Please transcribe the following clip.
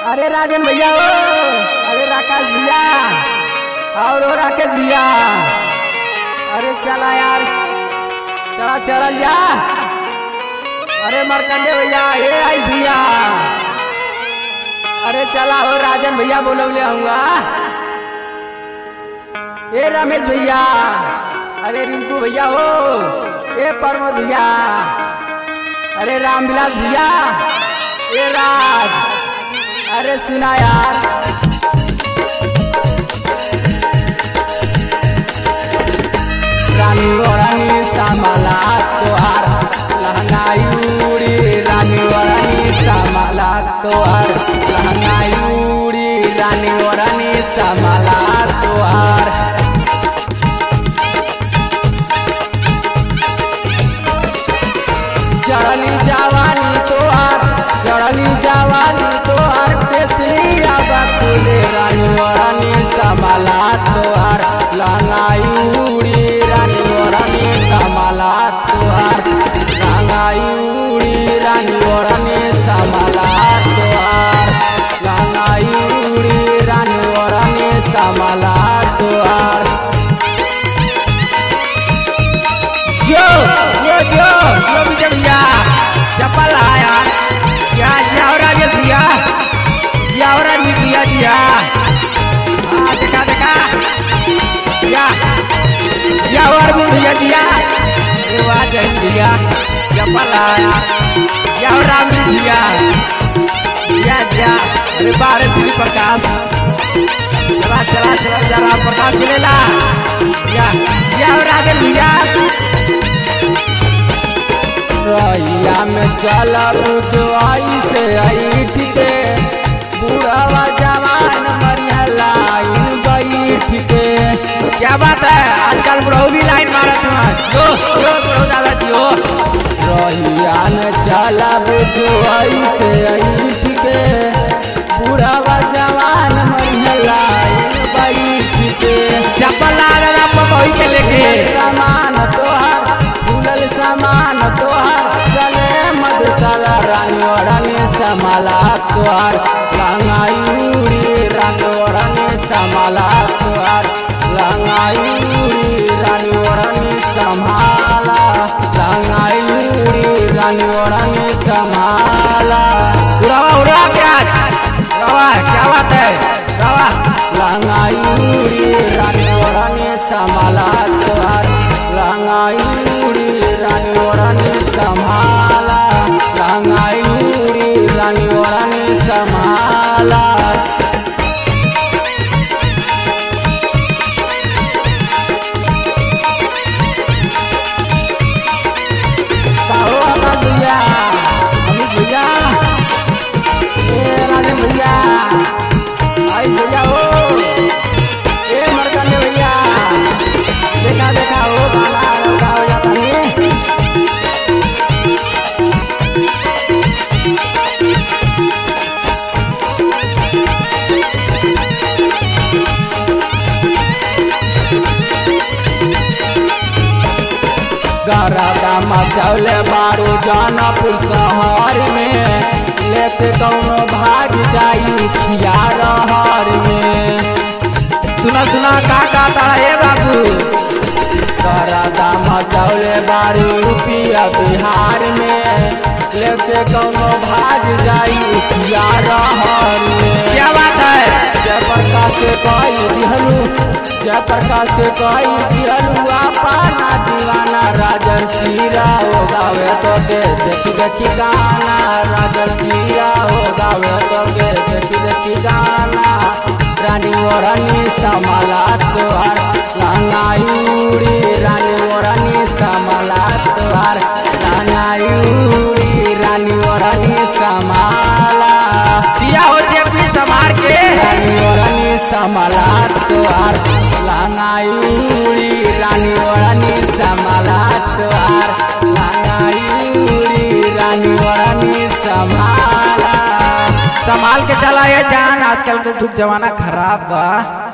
अरे राजन भैया हो, अरे राकेश भैया और राकेश भैया, अरे चला यार, चला चला जा। अरे मरकंडे भैया, ये आइस भैया, अरे चला हो राजन भैया बोलौले आऊंगा। ये रमेश भैया, अरे रिंकू भैया हो, ये प्रमोद भैया, अरे रामविलास भैया, ये राज, अरे सुना यार। रानी रानी सामला तोहार लहंगाई, रानी रानी सामला तोहार लहंगाई, रानी रानी सामला तोहार। चढ़ली जवानी तोहार, चढ़ली जवानी तोहार, पेशलिया बकुले रानी रानी सामला तोहार लहंगाई, रानी रानी सामला तोहार लहंगाई, रानी रानी सामला तोहार लहंगाई, रानी रानी सामला तोहार। जो विजय भैया चप्पल आया क्या जिया और राजेश भैया, जिया और राजनीत भैया जिया, हाँ देखा देखा जिया और भैया जिया, वाह जय भैया चप्पल आया, जिया और राजनीत भैया जिया जिया। अरे बारह श्री प्रकाश, चला चला चला जरा प्रकाश मिलेला जिया और राजेश भैया। रैया में चलब जो आई से ऐठ के, बूढ़ा जवान मरिया लाइन बैठ के। क्या बात है, आजकल बुढ़ऊ भी लाइन मारत है, जो बुढ़ऊ दादा जी हो। रैया में चलब जो आई से ऐठ के, बूढ़ा जवान मरिया लाइन बैठ के। चप्पल ला रहा पपई के लेके, सामान तोहार फूलल सामान तोहार, चले मधुशाला रानी रानी सामला तोहार लहंगाई, रानी रानी सामला तोहार लहंगाई, रानी रानी संभाला लहंगाई, रानी रानी संभाला। उड़ा क्या क्या बात है, लहंगाई, रानी रानी संभाला तोहार लहंगाई, रानी रानी संभाला लहंगाई, रानी रानी संभाला। भैया अमित भैया, राजन भैया, आई भैया हो, ये मरकंडे भैया, देखा देखा हो गाना हो जाता है। गरादा मचौले बारू जानपुर शहर में, लेते कौनो भाग जाई खिया रहर में। सुना सुना का कहता है बाबू, गरादा मचौले बारू रुपिया बिहार में, लेते कौनो भाग जाई खिया रहर में। क्या बात है, जयप्रकाश से कही दिहलू, जयप्रकाश से कही दिहलू पाना दीवाना, राजन चीरा हो गावे तो के देखी देखी गाना, राजन चीरा हो गावे तो के देखी देखी गाना। रानी रानी सामला तोहार लहंगाई, रानी रानी सामला तोहार लहंगाई, रानी रानी संभाला। दिया हो जेपी संभार के, रानी रानी संभाला तोहार लहंगाई, रानी रानी संभाला तोहार लहंगाई, रानी रानी संभाला। संभाल के चला ये जान, आजकल के दुख जमाना खराब बा।